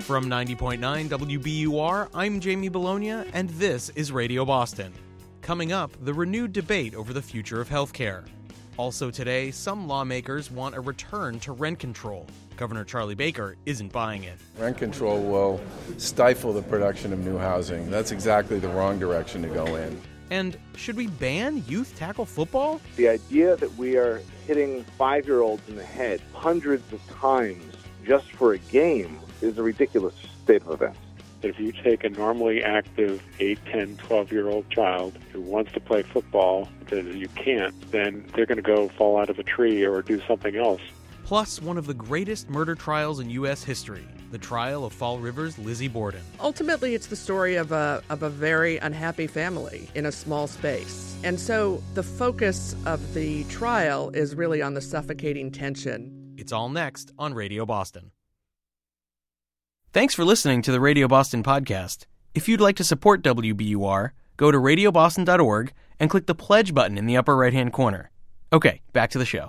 From 90.9 WBUR, I'm Jamie Bologna, and this is Radio Boston. Coming up, the renewed debate over the future of healthcare. Also today, some lawmakers want a return to rent control. Governor Charlie Baker isn't buying it. Rent control will stifle the production of new housing. That's exactly the wrong direction to go in. And should we ban youth tackle football? The idea that we are hitting 5-year-olds in the head hundreds of times just for a game is a ridiculous state of events. If you take a normally active 8, 10, 12-year-old child who wants to play football, says you can't, then they're going to go fall out of a tree or do something else. Plus, one of the greatest murder trials in U.S. history, the trial of Fall River's Lizzie Borden. Ultimately, it's the story of a very unhappy family in a small space. And so the focus of the trial is really on the suffocating tension. It's all next on Radio Boston. Thanks for listening to the Radio Boston podcast. If you'd like to support WBUR, go to radioboston.org and click the pledge button in the upper right-hand corner. Okay, back to the show.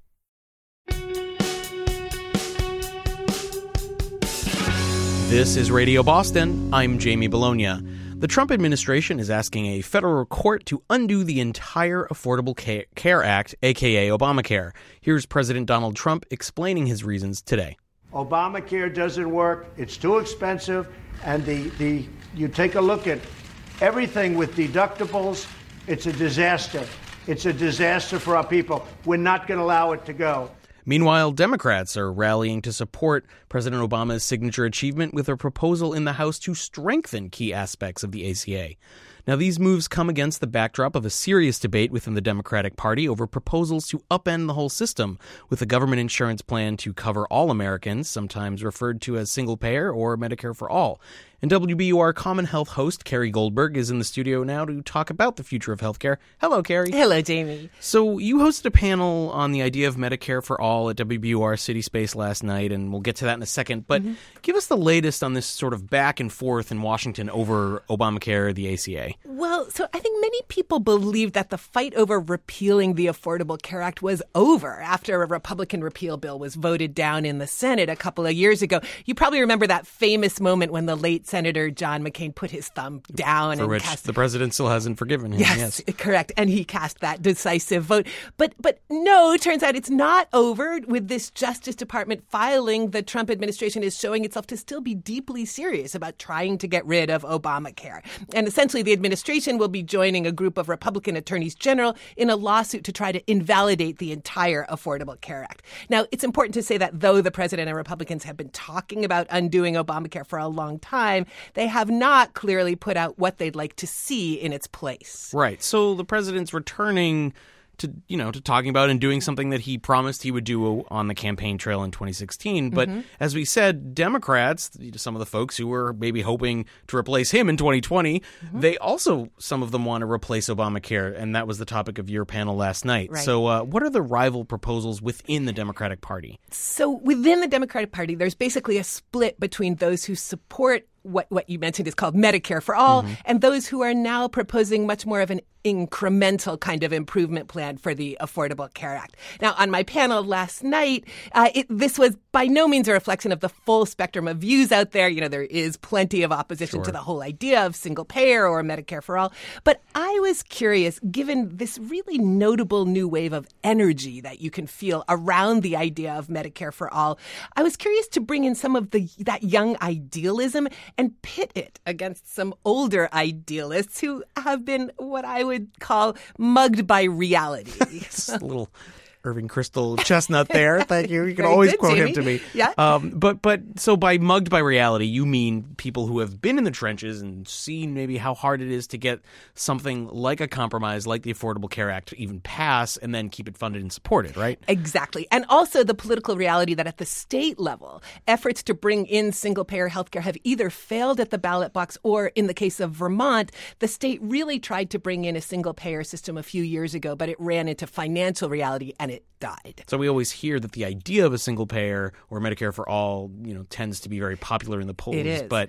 This is Radio Boston. I'm Jamie Bologna. The Trump administration is asking a federal court to undo the entire Affordable Care Act, aka Obamacare. Here's President Donald Trump explaining his reasons today. Obamacare doesn't work. It's too expensive. And you take a look at everything with deductibles. It's a disaster. It's a disaster for our people. We're not going to allow it to go. Meanwhile, Democrats are rallying to support President Obama's signature achievement with a proposal in the House to strengthen key aspects of the ACA. Now, these moves come against the backdrop of a serious debate within the Democratic Party over proposals to upend the whole system, with a government insurance plan to cover all Americans, sometimes referred to as single-payer or Medicare for all. And WBUR Common Health host Carrie Goldberg is in the studio now to talk about the future of healthcare. Hello, Carrie. Hello, Jamie. So you hosted a panel on the idea of Medicare for all at WBUR City Space last night, and we'll get to that in a second. But give us the latest on this sort of back and forth in Washington over Obamacare, the ACA. Well, so I think many people believe that the fight over repealing the Affordable Care Act was over after a Republican repeal bill was voted down in the Senate a couple of years ago. You probably remember that famous moment when the late Senator John McCain put his thumb down. For which the president still hasn't forgiven him. Yes, correct. And he cast that decisive vote. But no, it turns out it's not over. With this Justice Department filing, the Trump administration is showing itself to still be deeply serious about trying to get rid of Obamacare. And essentially, the administration will be joining a group of Republican attorneys general in a lawsuit to try to invalidate the entire Affordable Care Act. Now, it's important to say that though the president and Republicans have been talking about undoing Obamacare for a long time, they have not clearly put out what they'd like to see in its place. Right. So the president's returning to talking about and doing something that he promised he would do on the campaign trail in 2016. But as we said, Democrats, some of the folks who were maybe hoping to replace him in 2020, they also, some of them want to replace Obamacare. And that was the topic of your panel last night. Right. So what are the rival proposals within the Democratic Party? So within the Democratic Party, there's basically a split between those who support what you mentioned is called Medicare for all, and those who are now proposing much more of an incremental kind of improvement plan for the Affordable Care Act. Now, on my panel last night, this was by no means a reflection of the full spectrum of views out there. You know, there is plenty of opposition to the whole idea of single payer or Medicare for all. But I was curious, given this really notable new wave of energy that you can feel around the idea of Medicare for all, I was curious to bring in some of that young idealism and pit it against some older idealists who have been what I would call mugged by reality. A little Irving Kristol chestnut there. Thank you. You can always quote him to me. Yeah. But so by mugged by reality, you mean people who have been in the trenches and seen maybe how hard it is to get something like a compromise, like the Affordable Care Act, to even pass and then keep it funded and supported, right? Exactly. And also the political reality that at the state level, efforts to bring in single-payer healthcare have either failed at the ballot box or, in the case of Vermont, the state really tried to bring in a single-payer system a few years ago, but it ran into financial reality and it died. So we always hear that the idea of a single payer or Medicare for all, tends to be very popular in the polls. It is. But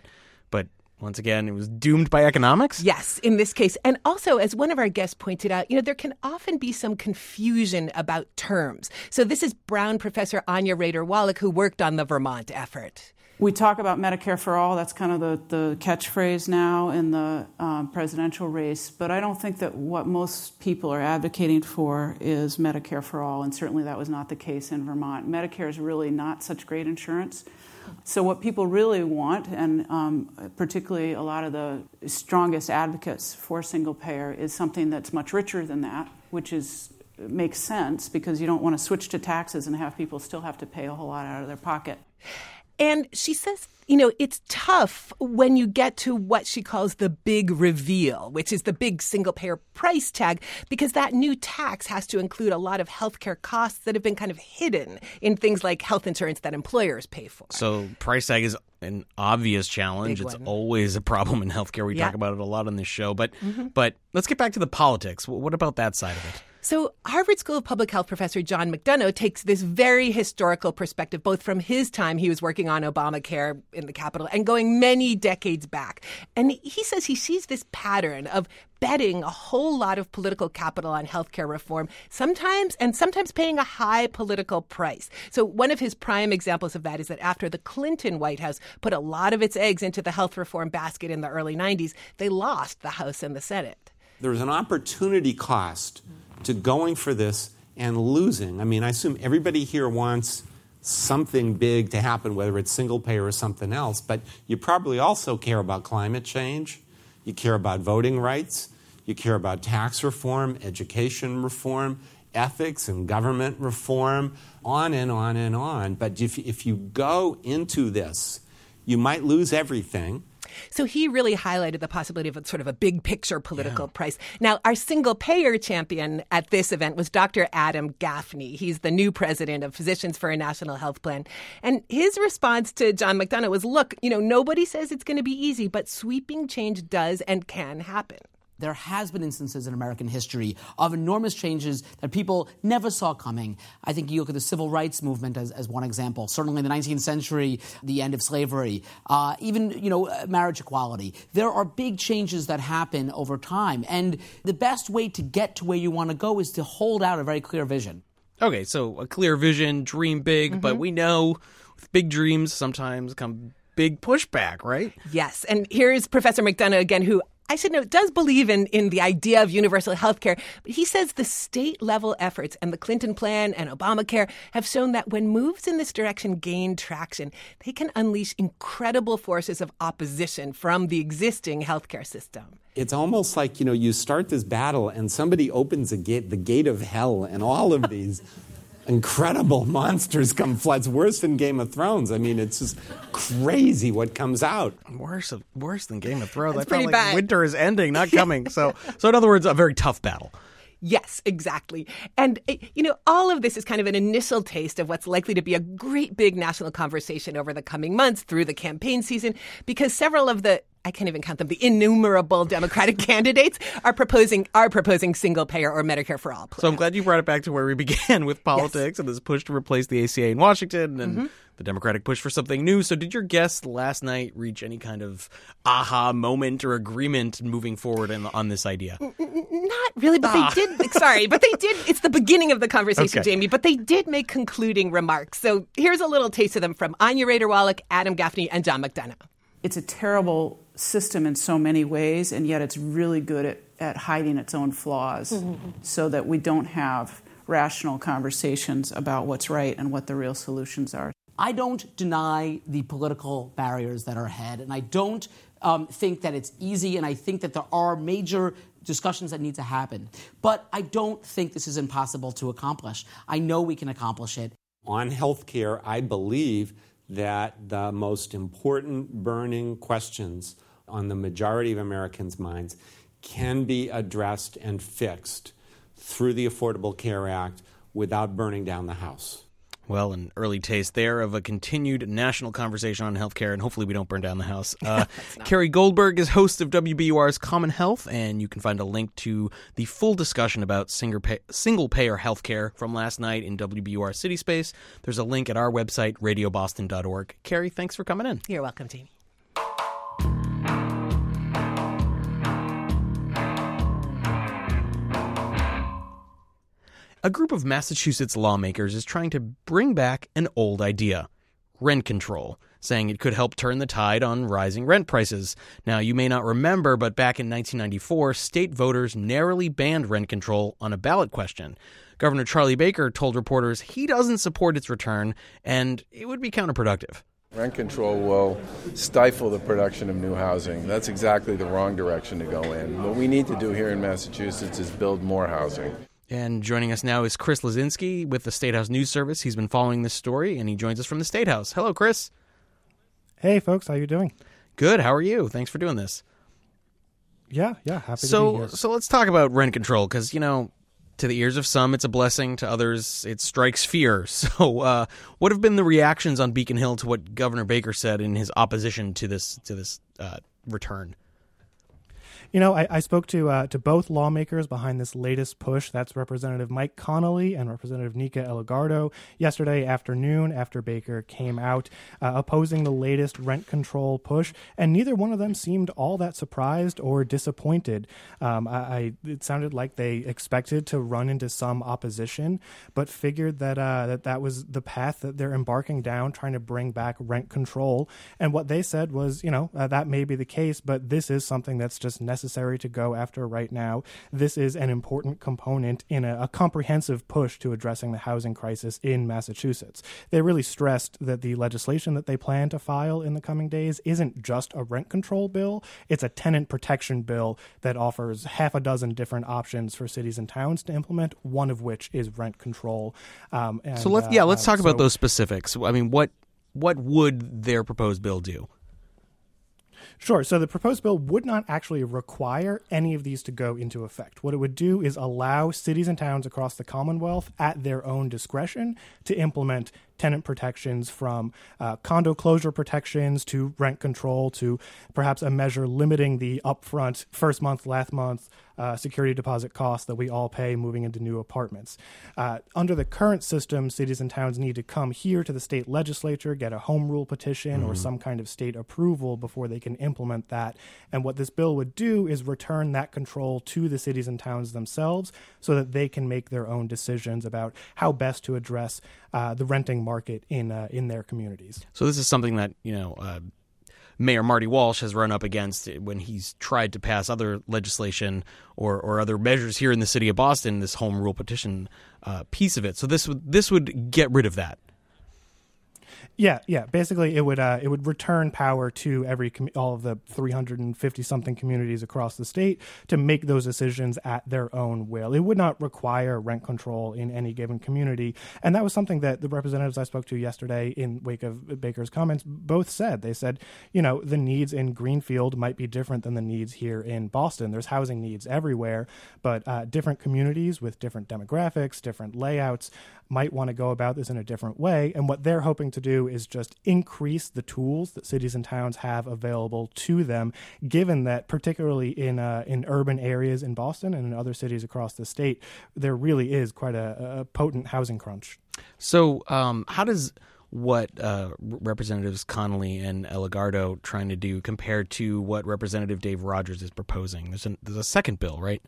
once again, it was doomed by economics? Yes, in this case. And also, as one of our guests pointed out, there can often be some confusion about terms. So this is Brown professor Anya Rader Wallach, who worked on the Vermont effort. We talk about Medicare for all. That's kind of the catchphrase now in the presidential race. But I don't think that what most people are advocating for is Medicare for all, and certainly that was not the case in Vermont. Medicare is really not such great insurance. So what people really want, and particularly a lot of the strongest advocates for single payer, is something that's much richer than that, which makes sense because you don't want to switch to taxes and have people still have to pay a whole lot out of their pocket. And she says, it's tough when you get to what she calls the big reveal, which is the big single-payer price tag, because that new tax has to include a lot of healthcare costs that have been kind of hidden in things like health insurance that employers pay for. So price tag is an obvious challenge. It's always a problem in healthcare. We talk about it a lot on this show. But let's get back to the politics. What about that side of it? So Harvard School of Public Health professor John McDonough takes this very historical perspective, both from his time he was working on Obamacare in the Capitol and going many decades back. And he says he sees this pattern of betting a whole lot of political capital on healthcare reform, sometimes paying a high political price. So one of his prime examples of that is that after the Clinton White House put a lot of its eggs into the health reform basket in the early 90s, they lost the House and the Senate. There's an opportunity cost to going for this and losing. I mean, I assume everybody here wants something big to happen, whether it's single payer or something else, but you probably also care about climate change, you care about voting rights, you care about tax reform, education reform, ethics and government reform, on and on and on. But if you go into this, you might lose everything. So he really highlighted the possibility of sort of a big picture political price. Now, our single payer champion at this event was Dr. Adam Gaffney. He's the new president of Physicians for a National Health Plan. And his response to John McDonough was, look, nobody says it's going to be easy, but sweeping change does and can happen. There has been instances in American history of enormous changes that people never saw coming. I think you look at the civil rights movement as one example. Certainly in the 19th century, the end of slavery, even, marriage equality. There are big changes that happen over time. And the best way to get to where you want to go is to hold out a very clear vision. Okay, so a clear vision, dream big, but we know with big dreams sometimes come big pushback, right? Yes, and here's Professor McDonough again, who I should note, does believe in the idea of universal health care, but he says the state-level efforts and the Clinton plan and Obamacare have shown that when moves in this direction gain traction, they can unleash incredible forces of opposition from the existing healthcare system. It's almost like, you start this battle and somebody opens the gate of hell, and all of these incredible monsters come flood. It's worse than Game of Thrones. I mean, it's just crazy what comes out. Worse than Game of Thrones. That's I felt like bad. Winter is ending, not coming. So in other words, a very tough battle. Yes, exactly. And, all of this is kind of an initial taste of what's likely to be a great big national conversation over the coming months through the campaign season, because several of I can't even count them, the innumerable Democratic candidates are proposing single payer or Medicare for all plans. So I'm glad you brought it back to where we began with politics and this push to replace the ACA in Washington and the Democratic push for something new. So did your guests last night reach any kind of aha moment or agreement moving forward on this idea? Not really, but they did. Sorry, but they did. It's the beginning of the conversation, Okay. Jamie, but they did make concluding remarks. So here's a little taste of them from Anya Rader-Wallach, Adam Gaffney, and John McDonough. It's a terrible system in so many ways, and yet it's really good at hiding its own flaws so that we don't have rational conversations about what's right and what the real solutions are. I don't deny the political barriers that are ahead, and I don't think that it's easy, and I think that there are major discussions that need to happen. But I don't think this is impossible to accomplish. I know we can accomplish it. On healthcare, I believe that the most important burning questions on the majority of Americans' minds can be addressed and fixed through the Affordable Care Act without burning down the house. Well, an early taste there of a continued national conversation on healthcare, and hopefully we don't burn down the house. Carrie Goldberg is host of WBUR's Common Health, and you can find a link to the full discussion about single-payer healthcare from last night in WBUR City Space. There's a link at our website, radioboston.org. Carrie, thanks for coming in. You're welcome, Jamie. A group of Massachusetts lawmakers is trying to bring back an old idea, rent control. saying it could help turn the tide on rising rent prices. Now, you may not remember, but back in 1994, state voters narrowly banned rent control on a ballot question. Governor Charlie Baker told reporters he doesn't support its return, and it would be counterproductive. Rent control will stifle the production of new housing. That's exactly the wrong direction to go in. What we need to do here in Massachusetts is build more housing. And joining us now is Chris Lazinski with the State House News Service. He's been following this story, and he joins us from the State House. Hello, Chris. Hey, folks. How you doing? Good. How are you? Thanks for doing this. Yeah, happy to be here. So let's talk about rent control, because, to the ears of some, it's a blessing. To others, it strikes fear. So what have been the reactions on Beacon Hill to what Governor Baker said in his opposition to this return? I spoke to both lawmakers behind this latest push. That's Representative Mike Connolly and Representative Nika Eligardo yesterday afternoon after Baker came out opposing the latest rent control push, and neither one of them seemed all that surprised or disappointed. It sounded like they expected to run into some opposition, but figured that that was the path that they're embarking down, trying to bring back rent control. And what they said was, that may be the case, but this is something that's just necessary to go after right now. This is an important component in a comprehensive push to addressing the housing crisis in Massachusetts. They really stressed that the legislation that they plan to file in the coming days isn't just a rent control bill. It's a tenant protection bill that offers half a dozen different options for cities and towns to implement, one of which is rent control. Let's talk about those specifics. I mean, what would their proposed bill do? Sure. So the proposed bill would not actually require any of these to go into effect. What it would do is allow cities and towns across the Commonwealth at their own discretion to implement tenant protections, from condo closure protections to rent control to perhaps a measure limiting the upfront first month, last month security deposit costs that we all pay moving into new apartments. Under the current system, cities and towns need to come here to the state legislature, get a home rule petition or some kind of state approval before they can implement that. And what this bill would do is return that control to the cities and towns themselves so that they can make their own decisions about how best to address the renting market in their communities. So this is something that, Mayor Marty Walsh has run up against when he's tried to pass other legislation or other measures here in the city of Boston, this home rule petition piece of it. So this would get rid of that. Yeah. Basically, it would return power to all of the 350-something communities across the state to make those decisions at their own will. It would not require rent control in any given community, and that was something that the representatives I spoke to yesterday in wake of Baker's comments both said. They said, the needs in Greenfield might be different than the needs here in Boston. There's housing needs everywhere, but different communities with different demographics, different layouts might want to go about this in a different way, and what they're hoping to do is just increase the tools that cities and towns have available to them, given that particularly in urban areas in Boston and in other cities across the state, there really is quite a potent housing crunch. So how does what Representatives Connolly and Eligardo trying to do compare to what Representative Dave Rogers is proposing? There's a second bill, right?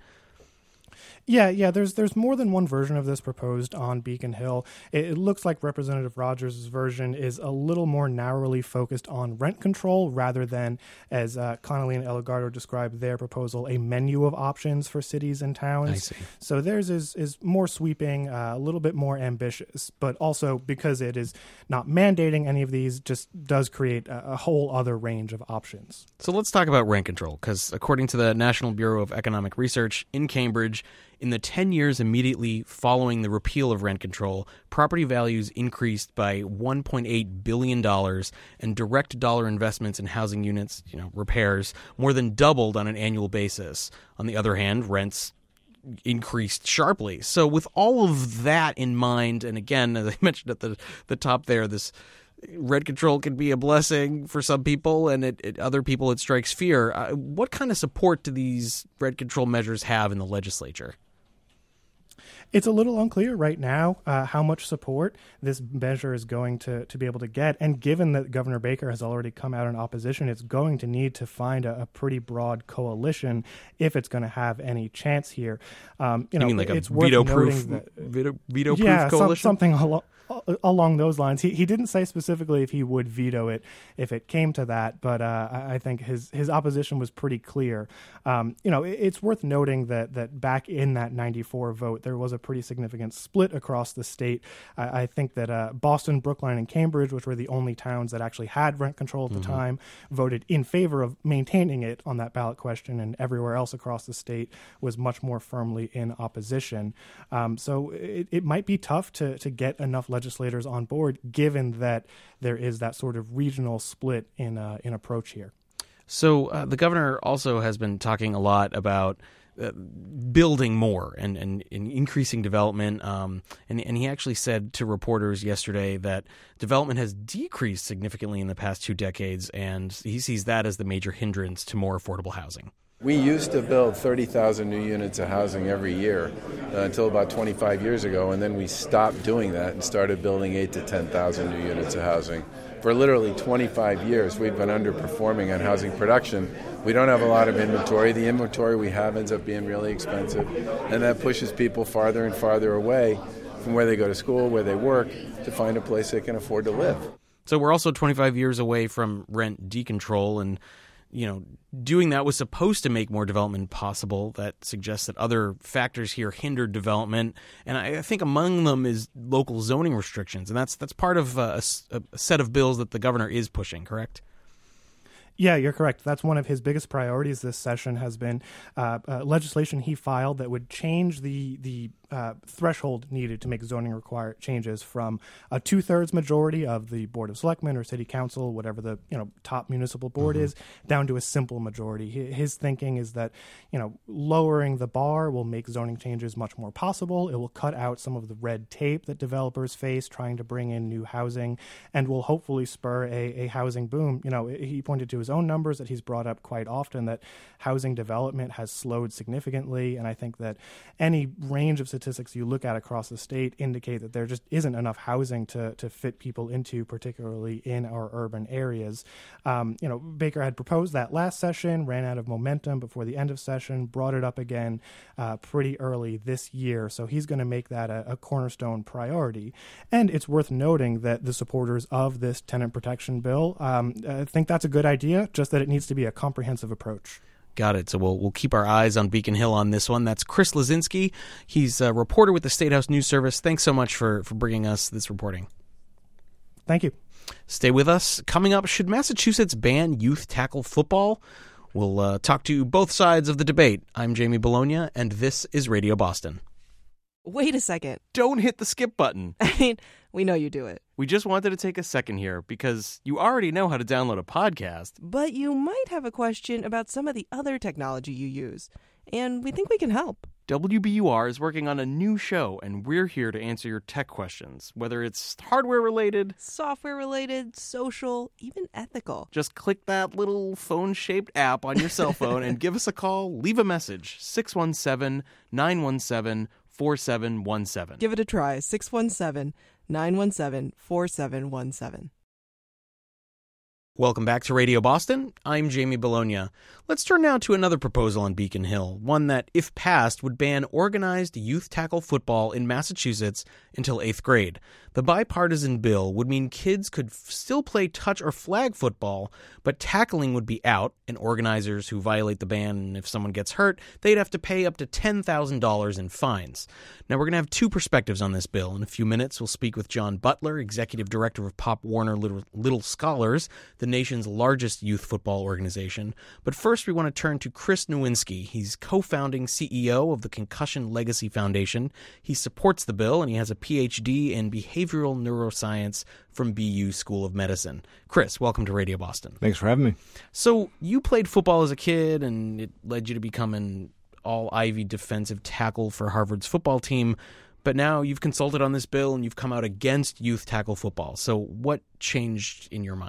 Yeah. There's more than one version of this proposed on Beacon Hill. It looks like Representative Rogers' version is a little more narrowly focused on rent control rather than, as Connolly and Eligardo described their proposal, a menu of options for cities and towns. I see. So theirs is more sweeping, a little bit more ambitious, but also because it is not mandating any of these, just does create a whole other range of options. So let's talk about rent control, because according to the National Bureau of Economic Research in Cambridge, in the 10 years immediately following the repeal of rent control, property values increased by $1.8 billion, and direct dollar investments in housing units, repairs, more than doubled on an annual basis. On the other hand, rents increased sharply. So with all of that in mind, and again, as I mentioned at the top there, this rent control can be a blessing for some people, and other people it strikes fear. What kind of support do these rent control measures have in the legislature? It's a little unclear right now how much support this measure is going to be able to get. And given that Governor Baker has already come out in opposition, it's going to need to find a pretty broad coalition if it's going to have any chance here. You mean like a veto-proof coalition? Something along. along those lines. He didn't say specifically if he would veto it if it came to that, but I think his opposition was pretty clear. It's worth noting that back in that 94 vote, there was a pretty significant split across the state. I think that Boston, Brookline, and Cambridge, which were the only towns that actually had rent control at the time, voted in favor of maintaining it on that ballot question, and everywhere else across the state was much more firmly in opposition. So it might be tough to get enough legislators on board, given that there is that sort of regional split in approach here. So the governor also has been talking a lot about building more and increasing development. And he actually said to reporters yesterday that development has decreased significantly in the past 2 decades, and he sees that as the major hindrance to more affordable housing. We used to build 30,000 new units of housing every year until about 25 years ago, and then we stopped doing that and started building 8,000 to 10,000 new units of housing. For literally 25 years, we've been underperforming on housing production. We don't have a lot of inventory. The inventory we have ends up being really expensive, and that pushes people farther and farther away from where they go to school, where they work, to find a place they can afford to live. So we're also 25 years away from rent decontrol, and doing that was supposed to make more development possible. That suggests that other factors here hindered development, and I think among them is local zoning restrictions, and that's part of a set of bills that the governor is pushing, correct? Yeah, you're correct. That's one of his biggest priorities this session has been legislation he filed that would change the threshold needed to make zoning required changes from a 2/3 majority of the Board of Selectmen or City Council, whatever the top municipal board is, down to a simple majority. His thinking is that lowering the bar will make zoning changes much more possible. It will cut out some of the red tape that developers face trying to bring in new housing, and will hopefully spur a housing boom. He pointed to his own numbers that he's brought up quite often, that housing development has slowed significantly, and I think that any range of statistics you look at across the state indicate that there just isn't enough housing to fit people into, particularly in our urban areas. Baker had proposed that last session, ran out of momentum before the end of session, brought it up again pretty early this year, so he's going to make that a cornerstone priority. And it's worth noting that the supporters of this tenant protection bill think that's a good idea, just that it needs to be a comprehensive approach. Got it. So we'll keep our eyes on Beacon Hill on this one. That's Chris Lazinski. He's a reporter with the State House News Service. Thanks so much for bringing us this reporting. Thank you. Stay with us. Coming up, should Massachusetts ban youth tackle football? We'll talk to both sides of the debate. I'm Jamie Bologna, and this is Radio Boston. Wait a second. Don't hit the skip button. I mean, we know you do it. We just wanted to take a second here because you already know how to download a podcast. But you might have a question about some of the other technology you use, and we think we can help. WBUR is working on a new show, and we're here to answer your tech questions, whether it's hardware-related, software-related, social, even ethical. Just click that little phone-shaped app on your cell phone and give us a call. Leave a message, 617-917-4717. Give it a try, 617-917-4717. Welcome back to Radio Boston. I'm Jamie Bologna. Let's turn now to another proposal on Beacon Hill, one that, if passed, would ban organized youth tackle football in Massachusetts until 8th grade. The bipartisan bill would mean kids could still play touch or flag football, but tackling would be out, and organizers who violate the ban, and if someone gets hurt, they'd have to pay up to $10,000 in fines. Now, we're going to have two perspectives on this bill. In a few minutes, we'll speak with John Butler, Executive Director of Pop Warner Little Scholars, the nation's largest youth football organization. But first, we want to turn to Chris Nowinski. He's co-founding CEO of the Concussion Legacy Foundation. He supports the bill, and he has a PhD in behavioral neuroscience from BU School of Medicine. Chris, welcome to Radio Boston. Thanks for having me. So you played football as a kid, and it led you to become an all-Ivy defensive tackle for Harvard's football team. But now you've consulted on this bill, and you've come out against youth tackle football. So what changed in your mind?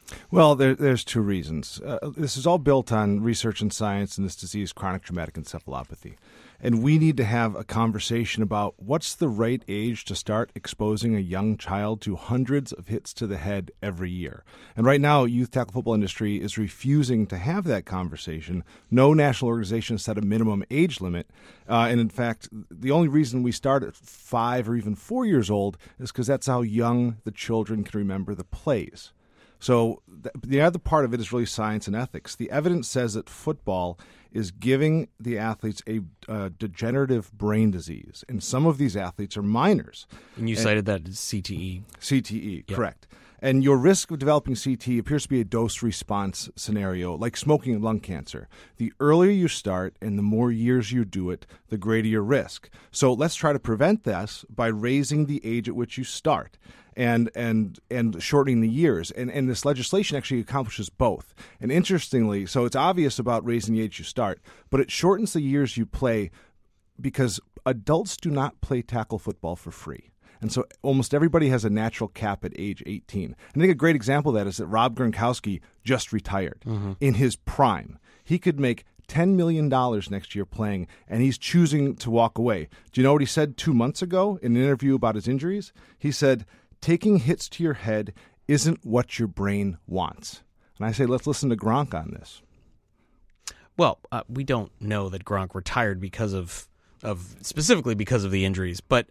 Well, there's two reasons. This is all built on research and science in this disease, chronic traumatic encephalopathy. And we need to have a conversation about what's the right age to start exposing a young child to hundreds of hits to the head every year. And right now, youth tackle football industry is refusing to have that conversation. No national organization set a minimum age limit. And in fact, the only reason we start at 5 or even 4 years old is because that's how young the children can remember the plays. So the other part of it is really science and ethics. The evidence says that football is giving the athletes a degenerative brain disease, and some of these athletes are minors. And you cited that as CTE. CTE, Yep. correct. And your risk of developing CTE appears to be a dose-response scenario, like smoking and lung cancer. The earlier you start and the more years you do it, the greater your risk. So let's try to prevent this by raising the age at which you start and shortening the years. And this legislation actually accomplishes both. And interestingly, so it's obvious about raising the age you start, but it shortens the years you play because adults do not play tackle football for free. And so almost everybody has a natural cap at age 18. And I think a great example of that is that Rob Gronkowski just retired in his prime. He could make $10 million next year playing, and he's choosing to walk away. Do you know what he said 2 months ago in an interview about his injuries? He said, taking hits to your head isn't what your brain wants. And I say, let's listen to Gronk on this. Well, we don't know that Gronk retired because of specifically because of the injuries, but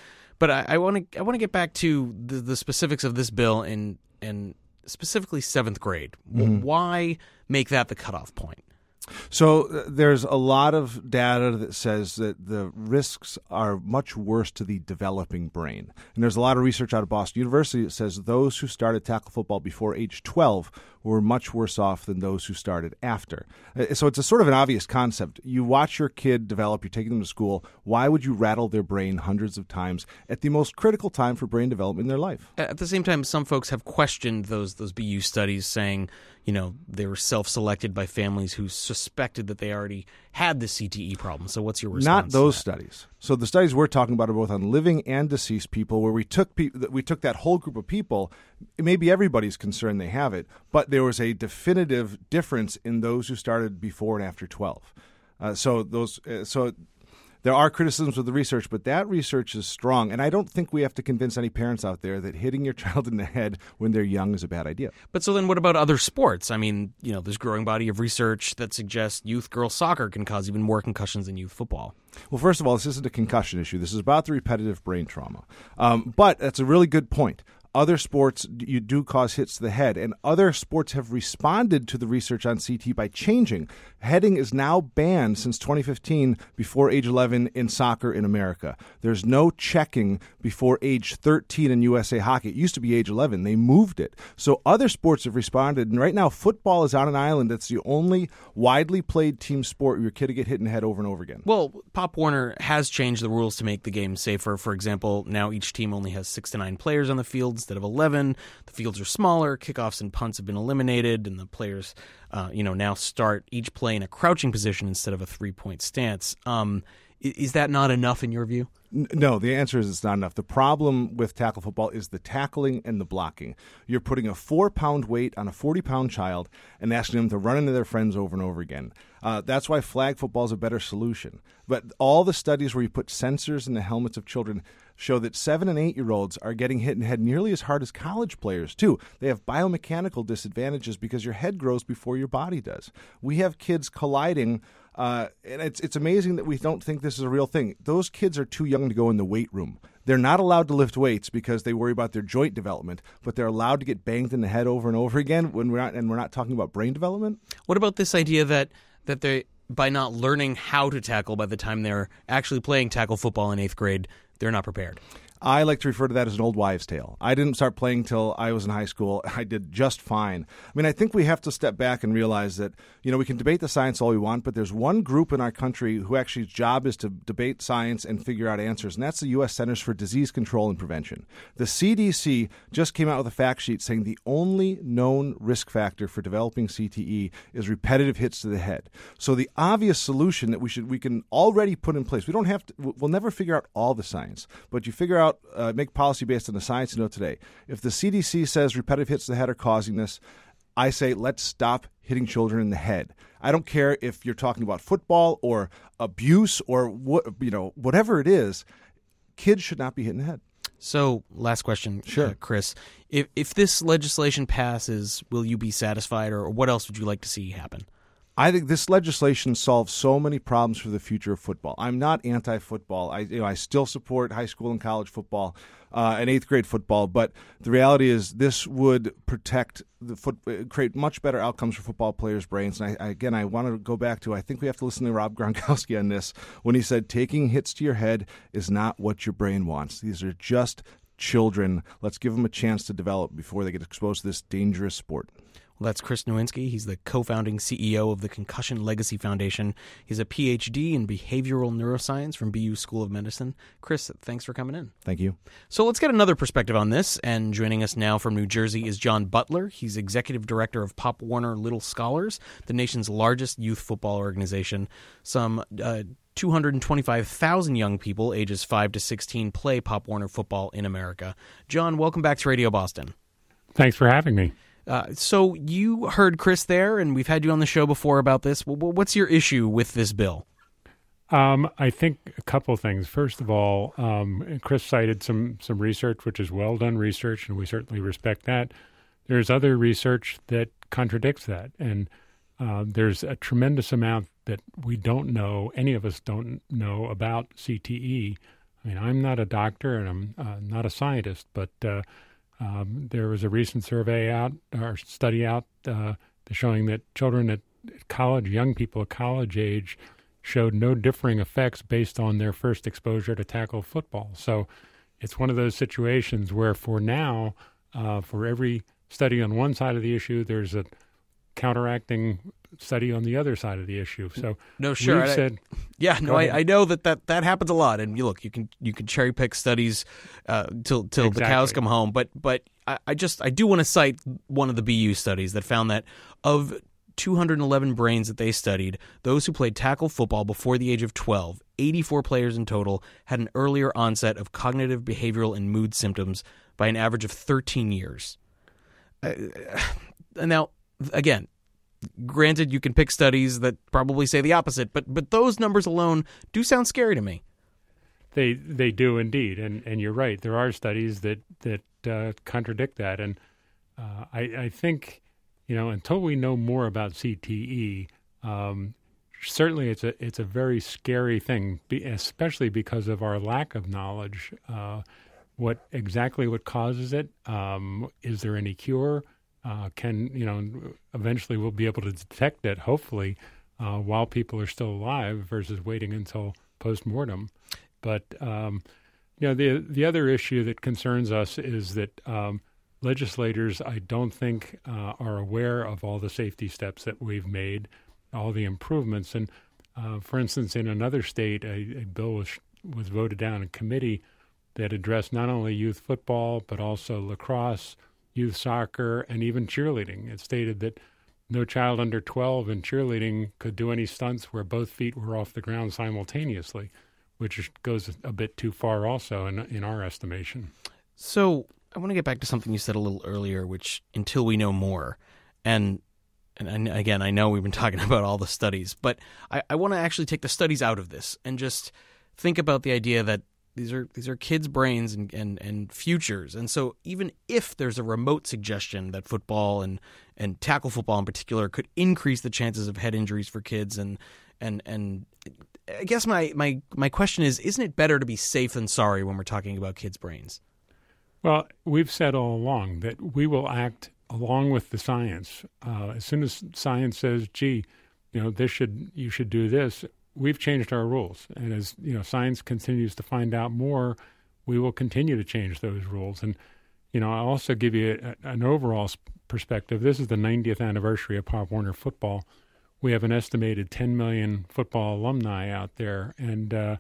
I want to get back to the specifics of this bill and specifically 7th grade. Why make that the cutoff point? So there's a lot of data that says that the risks are much worse to the developing brain. And there's a lot of research out of Boston University that says those who started tackle football before age 12 were much worse off than those who started after. So it's a sort of an obvious concept. You watch your kid develop, you're taking them to school. Why would you rattle their brain hundreds of times at the most critical time for brain development in their life? At the same time, some folks have questioned those BU studies saying, they were self-selected by families who suspected that they already had the CTE problem. So what's your response? Not those studies. So the studies we're talking about are both on living and deceased people, where we took that whole group of people. Maybe everybody's concerned they have it, but there was a definitive difference in those who started before and after 12. So there are criticisms of the research, but that research is strong. And I don't think we have to convince any parents out there that hitting your child in the head when they're young is a bad idea. But so then what about other sports? I mean, there's a growing body of research that suggests youth girls soccer can cause even more concussions than youth football. Well, first of all, this isn't a concussion issue. This is about the repetitive brain trauma. But that's a really good point. Other sports, you do cause hits to the head, and other sports have responded to the research on CT by changing. Heading is now banned since 2015 before age 11 in soccer in America. There's no checking before age 13 in USA Hockey. It used to be age 11. They moved it. So other sports have responded, and right now football is on an island that's the only widely played team sport where your kid will get hit in the head over and over again. Well, Pop Warner has changed the rules to make the game safer. For example, now each team only has 6 to 9 players on the field instead of 11. The fields are smaller, kickoffs and punts have been eliminated, and the players now start each play in a crouching position instead of a 3-point stance. Is that not enough in your view? No, the answer is it's not enough. The problem with tackle football is the tackling and the blocking. You're putting a 4-pound weight on a 40-pound child and asking them to run into their friends over and over again. That's why flag football is a better solution. But all the studies where you put sensors in the helmets of children show that 7- and 8-year-olds are getting hit in the head nearly as hard as college players, too. They have biomechanical disadvantages because your head grows before your body does. We have kids colliding, and it's amazing that we don't think this is a real thing. Those kids are too young to go in the weight room. They're not allowed to lift weights because they worry about their joint development, but they're allowed to get banged in the head over and over again when we're not talking about brain development. What about this idea that they, by not learning how to tackle by the time they're actually playing tackle football in 8th grade, they're not prepared? I like to refer to that as an old wives' tale. I didn't start playing till I was in high school. I did just fine. I mean, I think we have to step back and realize that, we can debate the science all we want, but there's one group in our country who actually's job is to debate science and figure out answers, and that's the U.S. Centers for Disease Control and Prevention. The CDC just came out with a fact sheet saying the only known risk factor for developing CTE is repetitive hits to the head. So the obvious solution that we can already put in place, we'll never figure out all the science, but you figure out make policy based on the science you know today. If the CDC says repetitive hits to the head are causing this, I say let's stop hitting children in the head. I don't care if you're talking about football or abuse or whatever it is. Kids should not be hit in the head. So, last question, sure, Chris. If this legislation passes, will you be satisfied, or what else would you like to see happen? I think this legislation solves so many problems for the future of football. I'm not anti-football. I still support high school and college football and eighth grade football. But the reality is, this would protect create much better outcomes for football players' brains. And I want to go back to, I think we have to listen to Rob Gronkowski on this when he said, taking hits to your head is not what your brain wants. These are just children. Let's give them a chance to develop before they get exposed to this dangerous sport. Well, that's Chris Nowinski. He's the co-founding CEO of the Concussion Legacy Foundation. He's a PhD in behavioral neuroscience from BU School of Medicine. Chris, thanks for coming in. Thank you. So let's get another perspective on this. And joining us now from New Jersey is John Butler. He's executive director of Pop Warner Little Scholars, the nation's largest youth football organization. Some 225,000 young people ages 5 to 16 play Pop Warner football in America. John, welcome back to Radio Boston. Thanks for having me. So you heard Chris there, and we've had you on the show before about this. What's your issue with this bill? I think a couple of things. First of all, Chris cited some research, which is well-done research, and we certainly respect that. There's other research that contradicts that, and there's a tremendous amount that we don't know, any of us don't know about CTE. I mean, I'm not a doctor, and I'm not a scientist, but there was a recent survey out, or study out, showing that children at college, young people at college age, showed no differing effects based on their first exposure to tackle football. So it's one of those situations where for now, for every study on one side of the issue, there's a counteracting study on the other side of the issue. So no, sure. I know that happens a lot. And you can cherry pick studies till exactly. The cows come home. But I do want to cite one of the BU studies that found that of 211 brains that they studied, those who played tackle football before the age of 12, 84 players in total had an earlier onset of cognitive, behavioral, and mood symptoms by an average of 13 years. Now, again, granted, you can pick studies that probably say the opposite, but those numbers alone do sound scary to me. They do indeed, and you're right. There are studies that contradict that, and I think until we know more about CTE, certainly it's a very scary thing, especially because of our lack of knowledge. What causes it? Is there any cure? Eventually we'll be able to detect it, hopefully, while people are still alive versus waiting until post-mortem. But, the other issue that concerns us is that legislators, I don't think, are aware of all the safety steps that we've made, all the improvements. And, for instance, in another state, a bill was voted down in committee that addressed not only youth football, but also lacrosse, youth soccer, and even cheerleading. It stated that no child under 12 in cheerleading could do any stunts where both feet were off the ground simultaneously, which goes a bit too far also in our estimation. So I want to get back to something you said a little earlier, which until we know more, and again, I know we've been talking about all the studies, but I want to actually take the studies out of this and just think about the idea that these are kids' brains and futures. And so even if there's a remote suggestion that football and tackle football in particular could increase the chances of head injuries for kids, and I guess my question is, isn't it better to be safe than sorry when we're talking about kids' brains? Well, we've said all along that we will act along with the science. As soon as science says, gee, you should do this, we've changed our rules. And as science continues to find out more, we will continue to change those rules. And I'll also give you an overall perspective. This is the 90th anniversary of Pop Warner football. We have an estimated 10 million football alumni out there, and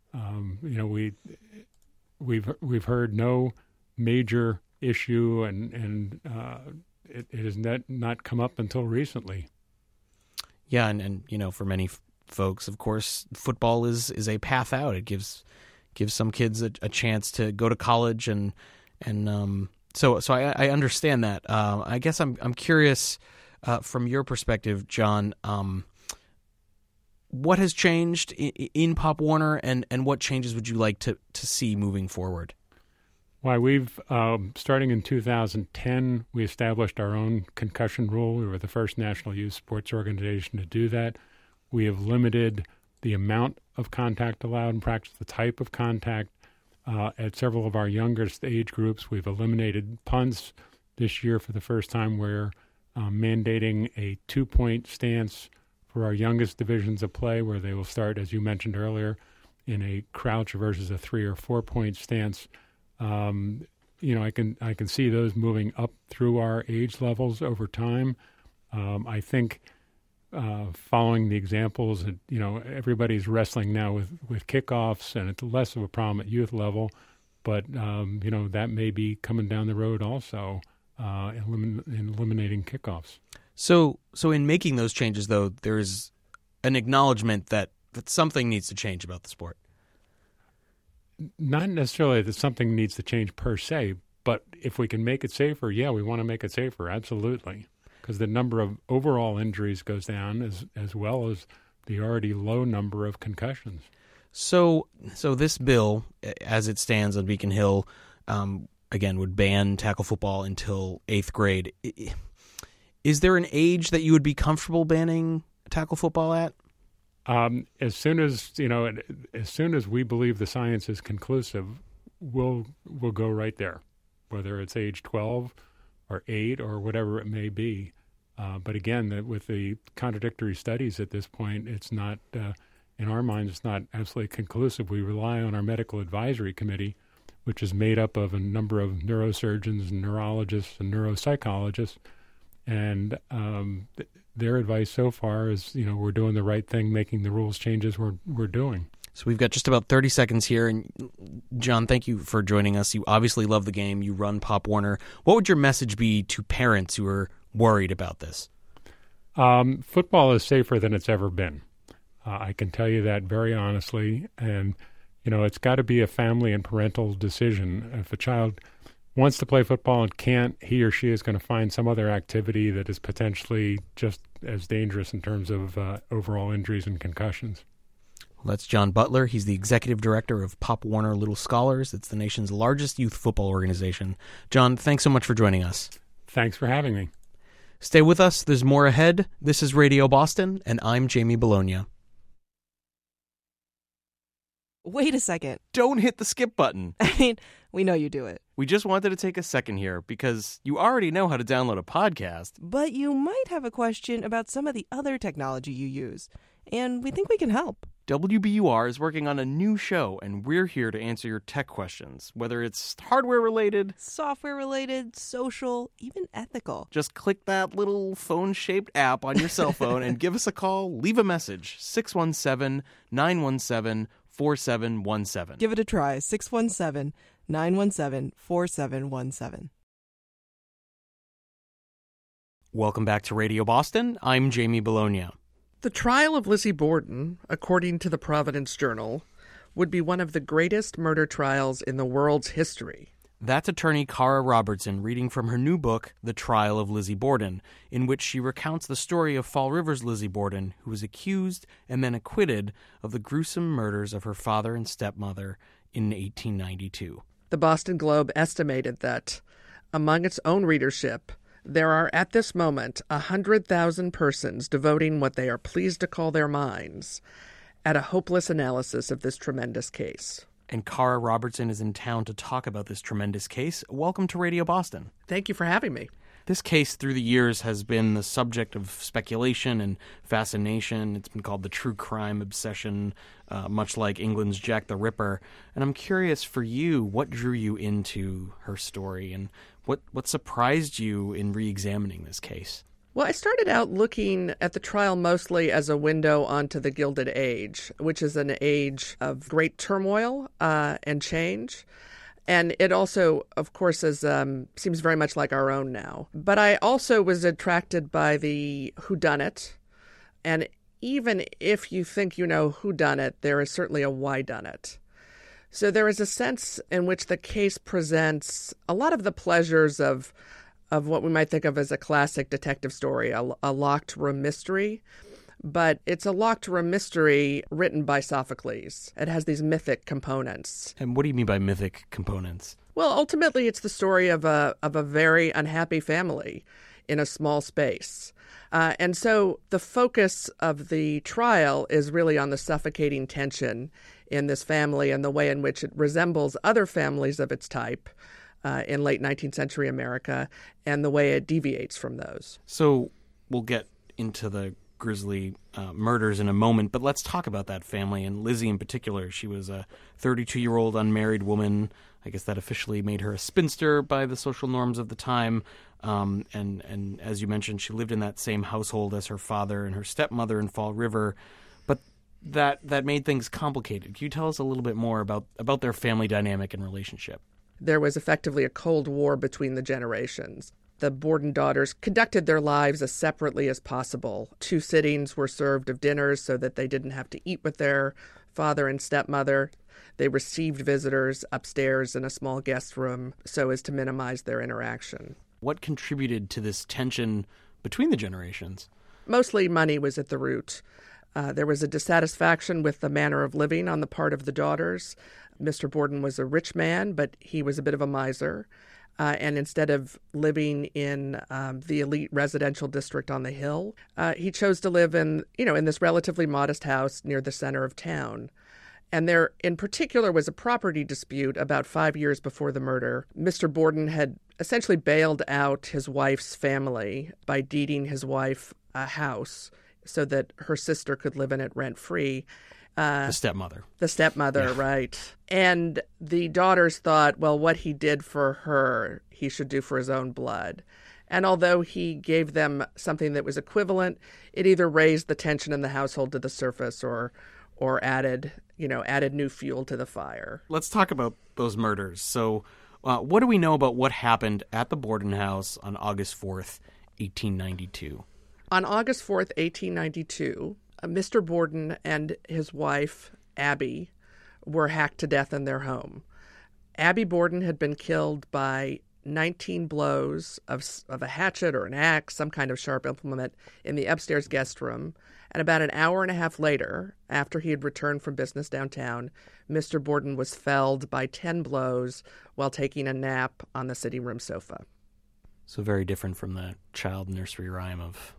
we've heard no major issue, and it has not come up until recently. Yeah, and for many folks, of course, football is a path out. It gives give some kids a chance to go to college, and so I understand that. I guess I'm curious from your perspective, John. What has changed in Pop Warner, and what changes would you like to see moving forward? Why, we've, starting in 2010, we established our own concussion rule. We were the first national youth sports organization to do that. We have limited the amount of contact allowed in practice, the type of contact. At several of our youngest age groups, we've eliminated punts. This year, for the first time, we're mandating a 2-point stance for our youngest divisions of play, where they will start, as you mentioned earlier, in a crouch versus a 3 or 4 point stance. I can see those moving up through our age levels over time. I think following the examples that everybody's wrestling now with kickoffs, and it's less of a problem at youth level, but that may be coming down the road also, eliminating kickoffs. So in making those changes, though, there's an acknowledgement that something needs to change about the sport. Not necessarily that something needs to change per se, but if we can make it safer, yeah, we want to make it safer, absolutely, because the number of overall injuries goes down as well as the already low number of concussions. So this bill, as it stands on Beacon Hill, again, would ban tackle football until 8th grade. Is there an age that you would be comfortable banning tackle football at? As soon as we believe the science is conclusive, we'll go right there, whether it's age 12 or 8 or whatever it may be. But again, with the contradictory studies at this point, it's not, in our minds, it's not absolutely conclusive. We rely on our medical advisory committee, which is made up of a number of neurosurgeons and neurologists and neuropsychologists. And their advice so far is, we're doing the right thing, making the rules changes we're doing. So we've got just about 30 seconds here. And John, thank you for joining us. You obviously love the game. You run Pop Warner. What would your message be to parents who are worried about this? Football is safer than it's ever been. I can tell you that very honestly. And, it's got to be a family and parental decision. If a child wants to play football and can't, he or she is going to find some other activity that is potentially just as dangerous in terms of overall injuries and concussions. Well, that's John Butler. He's the executive director of Pop Warner Little Scholars. It's the nation's largest youth football organization. John, thanks so much for joining us. Thanks for having me. Stay with us. There's more ahead. This is Radio Boston, and I'm Jamie Bologna. Wait a second. Don't hit the skip button. I mean, we know you do it. We just wanted to take a second here because you already know how to download a podcast. But you might have a question about some of the other technology you use, and we think we can help. WBUR is working on a new show, and we're here to answer your tech questions, whether it's hardware-related, software-related, social, even ethical. Just click that little phone-shaped app on your cell phone and give us a call. Leave a message, 617-917-4717. Give it a try, 617-917-4717. Welcome back to Radio Boston. I'm Jamie Bologna. The trial of Lizzie Borden, according to the Providence Journal, would be one of the greatest murder trials in the world's history. That's attorney Cara Robertson reading from her new book, The Trial of Lizzie Borden, in which she recounts the story of Fall River's Lizzie Borden, who was accused and then acquitted of the gruesome murders of her father and stepmother in 1892. The Boston Globe estimated that, among its own readership, there are at this moment 100,000 persons devoting what they are pleased to call their minds at a hopeless analysis of this tremendous case. And Cara Robertson is in town to talk about this tremendous case. Welcome to Radio Boston. Thank you for having me. This case through the years has been the subject of speculation and fascination. It's been called the true crime obsession, much like England's Jack the Ripper. And I'm curious for you, what drew you into her story and what surprised you in re-examining this case? Well, I started out looking at the trial mostly as a window onto the Gilded Age, which is an age of great turmoil and change. And it also, of course, seems very much like our own now. But I also was attracted by the whodunit. And even if you think you know whodunit, there is certainly a whydunit. So there is a sense in which the case presents a lot of the pleasures of what we might think of as a classic detective story, a locked room mystery. But it's a locked room mystery written by Sophocles. It has these mythic components. And what do you mean by mythic components? Well, ultimately, it's the story of a very unhappy family in a small space. And so the focus of the trial is really on the suffocating tension in this family and the way in which it resembles other families of its type in late 19th century America and the way it deviates from those. So we'll get into the grisly murders in a moment, but let's talk about that family and Lizzie in particular. She was a 32-year-old unmarried woman. I guess that officially made her a spinster by the social norms of the time. And as you mentioned, she lived in that same household as her father and her stepmother in Fall River. But that made things complicated. Can you tell us a little bit more about their family dynamic and relationship? There was effectively a Cold War between the generations. The Borden daughters conducted their lives as separately as possible. 2 sittings were served of dinners so that they didn't have to eat with their father and stepmother. They received visitors upstairs in a small guest room so as to minimize their interaction. What contributed to this tension between the generations? Mostly money was at the root. There was a dissatisfaction with the manner of living on the part of the daughters. Mr. Borden was a rich man, but he was a bit of a miser. And instead of living in the elite residential district on the hill, he chose to live in this relatively modest house near the center of town. And there, in particular, was a property dispute about 5 years before the murder. Mr. Borden had essentially bailed out his wife's family by deeding his wife a house so that her sister could live in it rent-free. The stepmother. The stepmother, yeah. Right. And the daughters thought, well, what he did for her, he should do for his own blood. And although he gave them something that was equivalent, it either raised the tension in the household to the surface or added new fuel to the fire. Let's talk about those murders. So what do we know about what happened at the Borden house on August 4th, 1892? On August 4th, 1892, Mr. Borden and his wife, Abby, were hacked to death in their home. Abby Borden had been killed by 19 blows of a hatchet or an axe, some kind of sharp implement, in the upstairs guest room. And about an hour and a half later, after he had returned from business downtown, Mr. Borden was felled by 10 blows while taking a nap on the sitting room sofa. So very different from the child nursery rhyme of...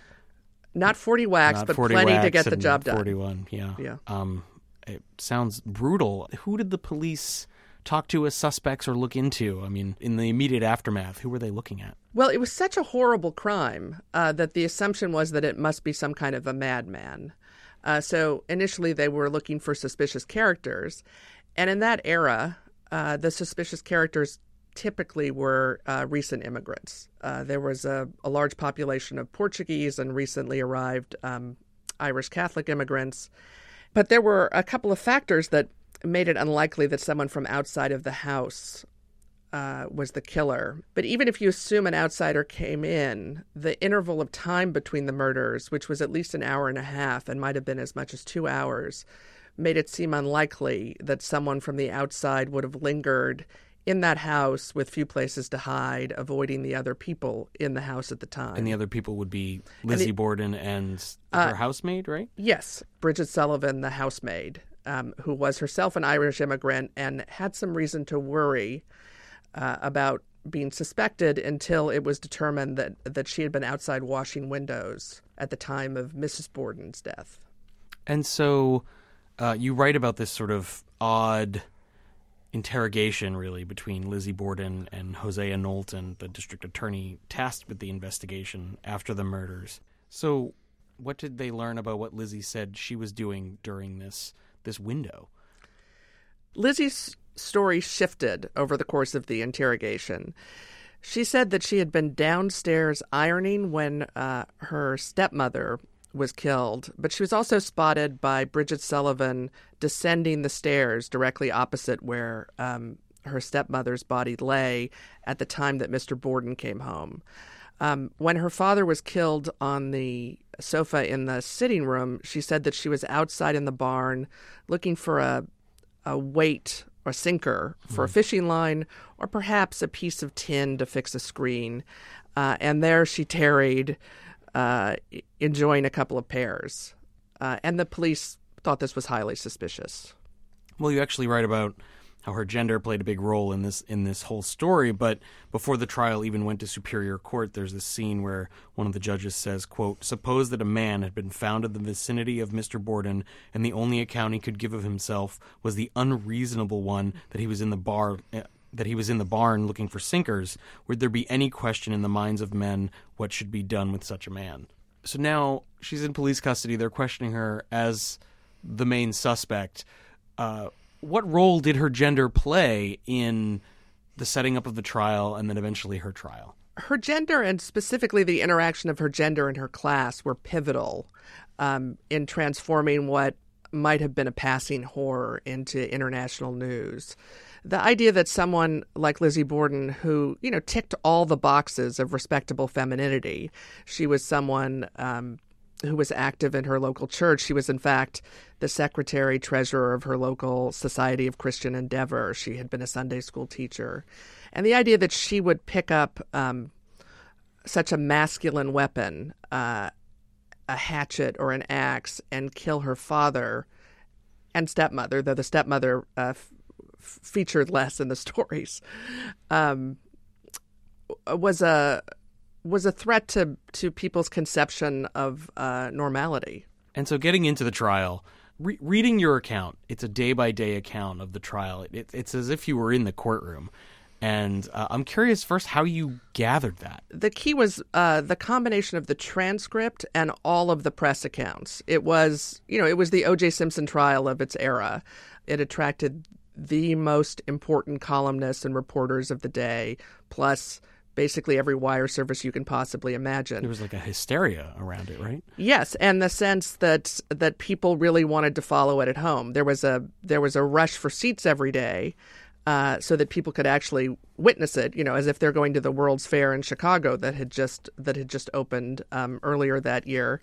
Not 40 whacks, but 40 plenty to get the job done. 41, yeah. It sounds brutal. Who did the police talk to as suspects or look into? I mean, in the immediate aftermath, who were they looking at? Well, it was such a horrible crime that the assumption was that it must be some kind of a madman. So initially they were looking for suspicious characters. And in that era, the suspicious characters typically were recent immigrants. There was a large population of Portuguese and recently arrived Irish Catholic immigrants. But there were a couple of factors that made it unlikely that someone from outside of the house was the killer. But even if you assume an outsider came in, the interval of time between the murders, which was at least an hour and a half and might have been as much as 2 hours, made it seem unlikely that someone from the outside would have lingered in that house with few places to hide, avoiding the other people in the house at the time. And the other people would be Lizzie Borden and her housemaid, right? Yes, Bridget Sullivan, the housemaid, who was herself an Irish immigrant and had some reason to worry about being suspected until it was determined that she had been outside washing windows at the time of Mrs. Borden's death. And so you write about this sort of odd interrogation, really, between Lizzie Borden and Hosea Knowlton, the district attorney tasked with the investigation after the murders. So what did they learn about what Lizzie said she was doing during this window? Lizzie's story shifted over the course of the interrogation. She said that she had been downstairs ironing when her stepmother was killed, but she was also spotted by Bridget Sullivan descending the stairs directly opposite where her stepmother's body lay at the time that Mr. Borden came home. When her father was killed on the sofa in the sitting room, she said that she was outside in the barn looking for a a weight or sinker for a fishing line, or perhaps a piece of tin to fix a screen. And there she tarried, enjoying a couple of pears. And the police thought this was highly suspicious. Well, you actually write about how her gender played a big role in this whole story, but before the trial even went to Superior Court, there's this scene where one of the judges says, quote, "Suppose that a man had been found in the vicinity of Mr. Borden, and the only account he could give of himself was the unreasonable one that he was in the barn looking for sinkers. Would there be any question in the minds of men what should be done with such a man?" So now she's in police custody. They're questioning her as the main suspect. What role did her gender play in the setting up of the trial and then eventually her trial? Her gender, and specifically the interaction of her gender and her class, were pivotal in transforming what might have been a passing horror into international news. The idea that someone like Lizzie Borden, who, ticked all the boxes of respectable femininity, she was someone who was active in her local church. She was, in fact, the secretary treasurer of her local Society of Christian Endeavor. She had been a Sunday school teacher. And the idea that she would pick up such a masculine weapon, a hatchet or an axe, and kill her father and stepmother, though the stepmother featured less in the stories, was a threat to people's conception of normality. And so getting into the trial, reading your account, it's a day-by-day account of the trial. It's as if you were in the courtroom. And I'm curious first how you gathered that. The key was the combination of the transcript and all of the press accounts. It was the O.J. Simpson trial of its era. It attracted the most important columnists and reporters of the day, plus basically every wire service you can possibly imagine. There was like a hysteria around it, right? Yes, and the sense that people really wanted to follow it at home. There was a rush for seats every day, so that people could actually witness it. As if they're going to the World's Fair in Chicago that had just opened earlier that year.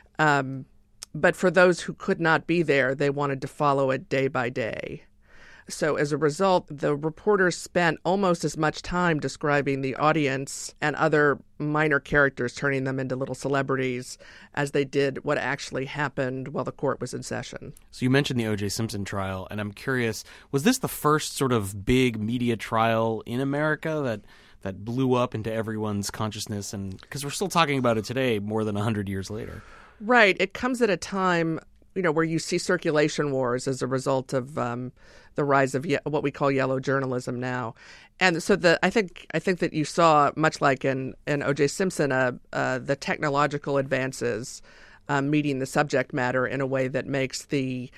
But for those who could not be there, they wanted to follow it day by day. So as a result, the reporters spent almost as much time describing the audience and other minor characters, turning them into little celebrities, as they did what actually happened while the court was in session. So you mentioned the O.J. Simpson trial, and I'm curious, was this the first sort of big media trial in America that blew up into everyone's consciousness? And because we're still talking about it today, more than 100 years later. Right. It comes at a time where you see circulation wars as a result of the rise of what we call yellow journalism now. And so I think that you saw, much like in O.J. Simpson, the technological advances meeting the subject matter in a way that makes the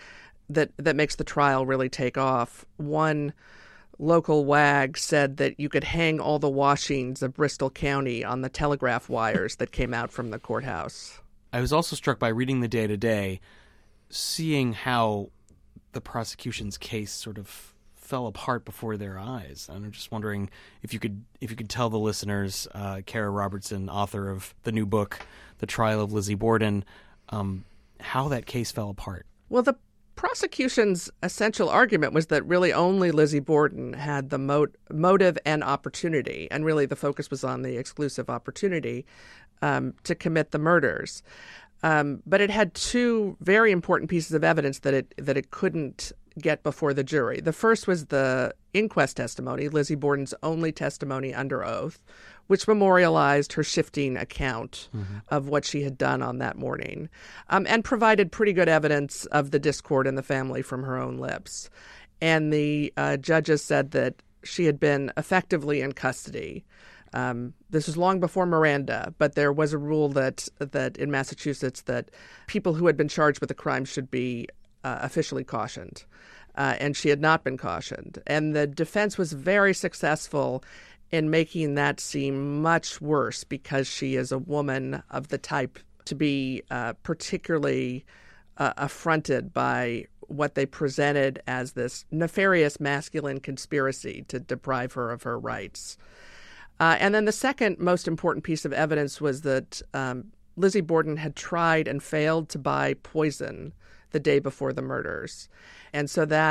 trial really take off. One local wag said that you could hang all the washings of Bristol County on the telegraph wires that came out from the courthouse. I was also struck by reading the day-to-day, seeing how the prosecution's case sort of fell apart before their eyes. And I'm just wondering if you could tell the listeners, Kara Robertson, author of the new book, The Trial of Lizzie Borden, how that case fell apart. Well, the prosecution's essential argument was that really only Lizzie Borden had the motive and opportunity, and really the focus was on the exclusive opportunity to commit the murders. But it had two very important pieces of evidence that it couldn't get before the jury. The first was the inquest testimony, Lizzie Borden's only testimony under oath, which memorialized her shifting account of what she had done on that morning, and provided pretty good evidence of the discord in the family from her own lips. And the judges said that she had been effectively in custody. This was long before Miranda, but there was a rule that in Massachusetts that people who had been charged with a crime should be officially cautioned, and she had not been cautioned. And the defense was very successful in making that seem much worse because she is a woman of the type to be particularly affronted by what they presented as this nefarious masculine conspiracy to deprive her of her rights. And then the second most important piece of evidence was that Lizzie Borden had tried and failed to buy poison the day before the murders. And so that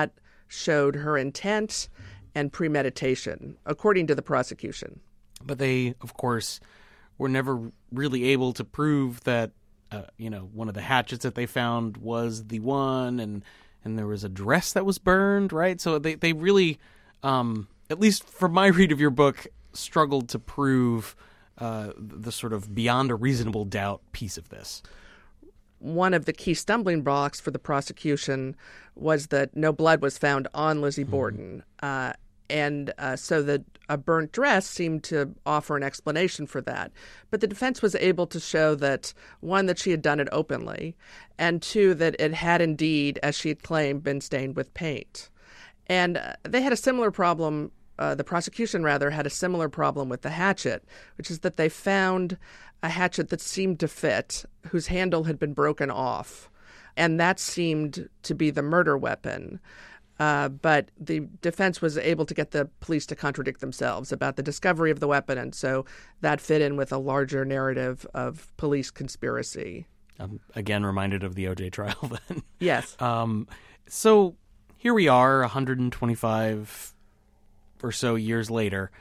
showed her intent and premeditation, according to the prosecution. But they, of course, were never really able to prove that, one of the hatchets that they found was the one, and there was a dress that was burned, right? So they really, at least from my read of your book, struggled to prove the sort of beyond a reasonable doubt piece of this. One of the key stumbling blocks for the prosecution was that no blood was found on Lizzie Borden. So that a burnt dress seemed to offer an explanation for that. But the defense was able to show that, one, that she had done it openly, and two, that it had indeed, as she had claimed, been stained with paint. And they had a similar problem, the prosecution rather, had a similar problem with the hatchet, which is that they found a hatchet that seemed to fit, whose handle had been broken off. And that seemed to be the murder weapon. But the defense was able to get the police to contradict themselves about the discovery of the weapon, and so that fit in with a larger narrative of police conspiracy. I'm again reminded of the O.J. trial then. Yes. So here we are, 125 or so years later.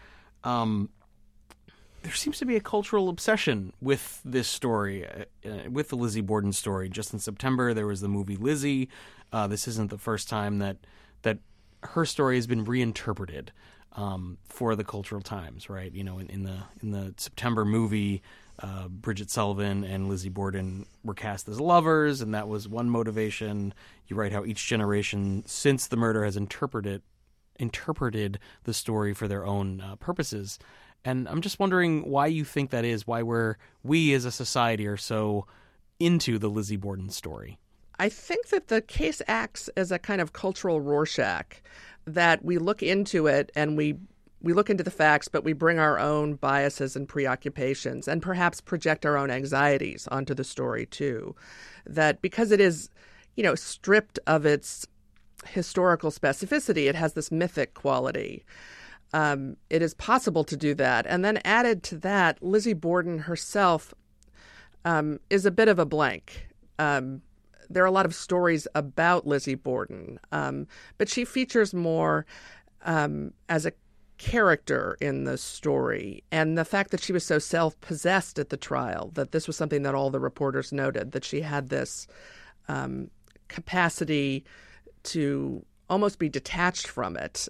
There seems to be a cultural obsession with this story, with the Lizzie Borden story. Just in September, there was the movie Lizzie. This isn't the first time that her story has been reinterpreted for the cultural times, right? In the September movie, Bridget Sullivan and Lizzie Borden were cast as lovers, and that was one motivation. You write how each generation since the murder has interpreted the story for their own purposes. And I'm just wondering why you think that is, why we as a society are so into the Lizzie Borden story. I think that the case acts as a kind of cultural Rorschach, that we look into it and we look into the facts, but we bring our own biases and preoccupations and perhaps project our own anxieties onto the story too. That because it is, stripped of its historical specificity, it has this mythic quality. It is possible to do that. And then added to that, Lizzie Borden herself is a bit of a blank. There are a lot of stories about Lizzie Borden, but she features more as a character in the story. And the fact that she was so self-possessed at the trial, that this was something that all the reporters noted, that she had this capacity to almost be detached from it,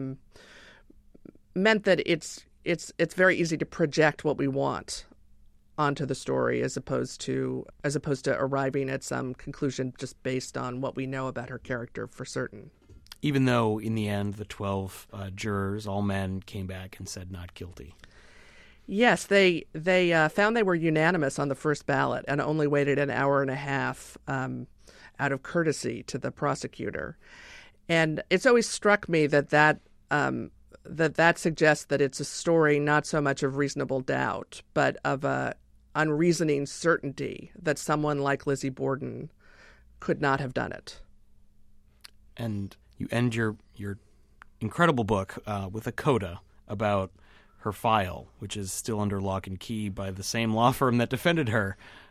meant that it's very easy to project what we want onto the story as opposed to arriving at some conclusion just based on what we know about her character for certain. Even though in the end the 12 jurors, all men, came back and said not guilty. Yes, they found they were unanimous on the first ballot and only waited an hour and a half out of courtesy to the prosecutor. And it's always struck me that suggests that it's a story not so much of reasonable doubt, but of a unreasoning certainty that someone like Lizzie Borden could not have done it. And you end your incredible book with a coda about her file, which is still under lock and key by the same law firm that defended her.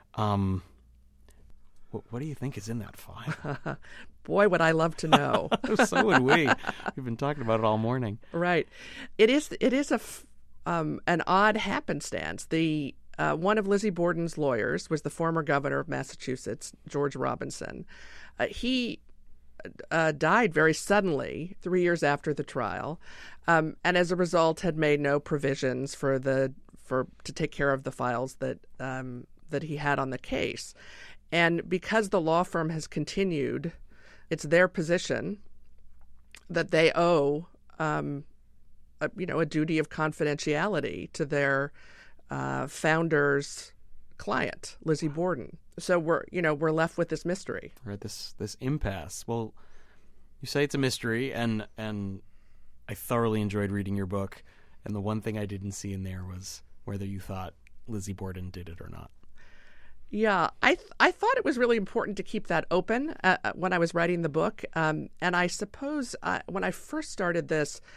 What do you think is in that file? Boy, would I love to know. So would we. We've been talking about it all morning. Right. It is an odd happenstance. One of Lizzie Borden's lawyers was the former governor of Massachusetts, George Robinson. He died very suddenly 3 years after the trial, and as a result had made no provisions to take care of the files that he had on the case. And because the law firm has continued, it's their position that they owe a duty of confidentiality to their founder's client, Lizzie Borden. So we're left with this mystery. Right, this impasse. Well, you say it's a mystery, and I thoroughly enjoyed reading your book. And the one thing I didn't see in there was whether you thought Lizzie Borden did it or not. Yeah, I thought it was really important to keep that open when I was writing the book. And I suppose when I first started this,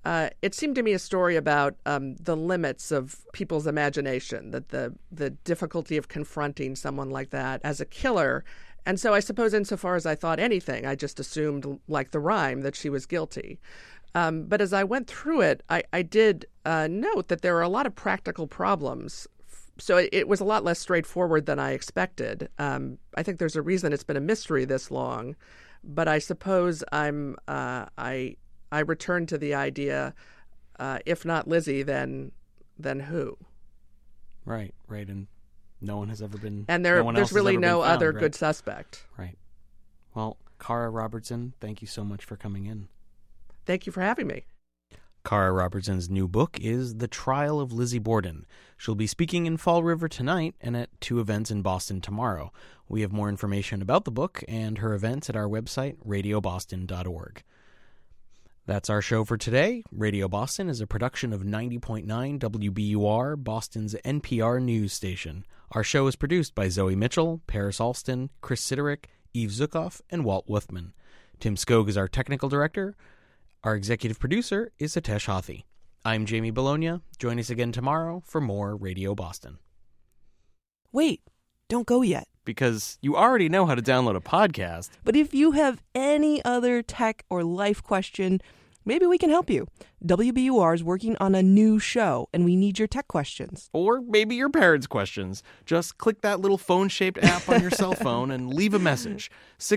it seemed to me a story about the limits of people's imagination, that the difficulty of confronting someone like that as a killer. And so I suppose insofar as I thought anything, I just assumed, like the rhyme, that she was guilty. But as I went through it, I did note that there are a lot of practical problems. So it was a lot less straightforward than I expected. I think there's a reason it's been a mystery this long. But I suppose I returned to the idea, if not Lizzie, then who? Right. And no one has ever been. And there's really no other good suspect. Right. Well, Cara Robertson, thank you so much for coming in. Thank you for having me. Cara Robertson's new book is The Trial of Lizzie Borden. She'll be speaking in Fall River tonight and at 2 events in Boston tomorrow. We have more information about the book and her events at our website, radioboston.org. That's our show for today. Radio Boston is a production of 90.9 WBUR, Boston's NPR news station. Our show is produced by Zoe Mitchell, Paris Alston, Chris Siderick, Eve Zukoff, and Walt Wuthman. Tim Skog is our technical director. Our executive producer is Hitesh Hathi. I'm Jamie Bologna. Join us again tomorrow for more Radio Boston. Wait, don't go yet. Because you already know how to download a podcast. But if you have any other tech or life question, maybe we can help you. WBUR is working on a new show, and we need your tech questions. Or maybe your parents' questions. Just click that little phone-shaped app on your cell phone and leave a message.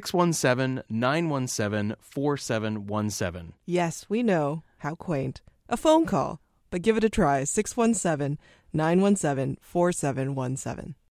617-917-4717. Yes, we know. How quaint. A phone call. But give it a try. 617-917-4717.